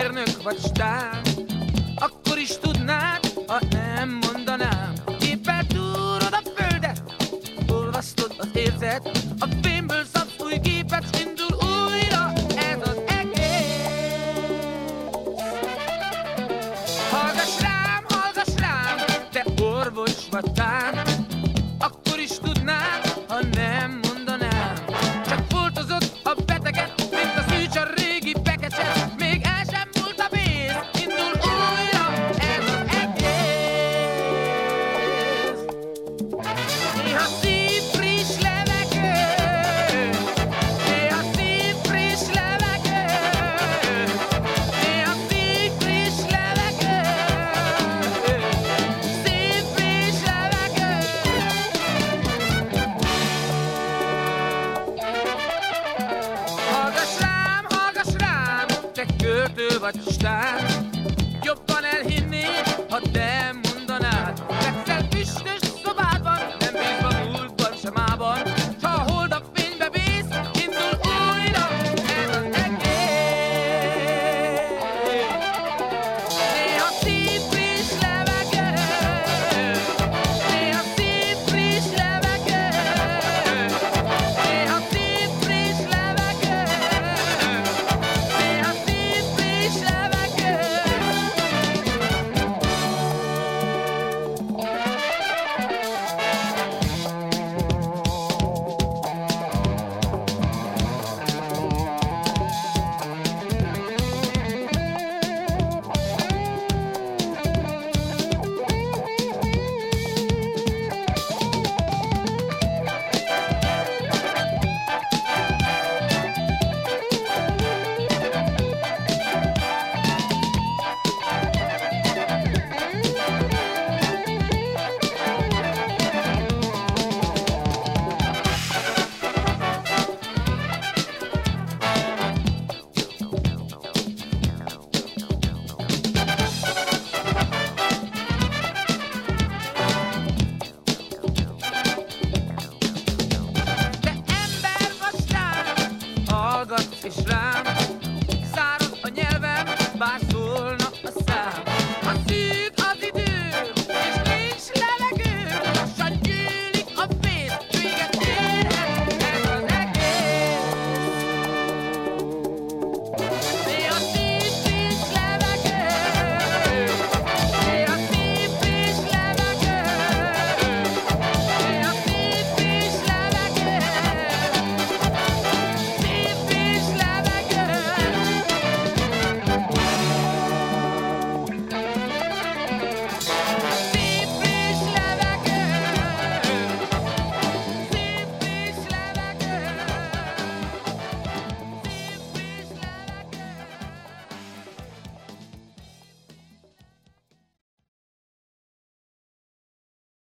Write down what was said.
mérnök vagy stár, akkor is tudnád, ha nem mondanám. Éppen túrod a földet, olvasztod az érzet, a fémből szabsz új képet, s indul újra ez az egész. Hallgass rám, te orvos vagy tán, akkor is tudnád, ha nem mondanám. Csak foltozott a beteget, mint a szűcs a régi pekecset, még el sem múlt a vész, indul újra ez az egész. Néha szív friss levegő, néha szív friss levegő, néha szív friss levegő, szív friss levegő. Hallgass rám, te költő vagy stár, jobban elhinnéd, ha te mondanád. Fekszel füstös szobádban, nem bízva múltban sem ában, s ha a holnap fénybe vész, indul újra ez az egész. Néha szív friss levegő, néha szív friss levegő, néha szív friss levegő, néha szív friss levegő. Te ember vagy rám, hallgatsz is rám,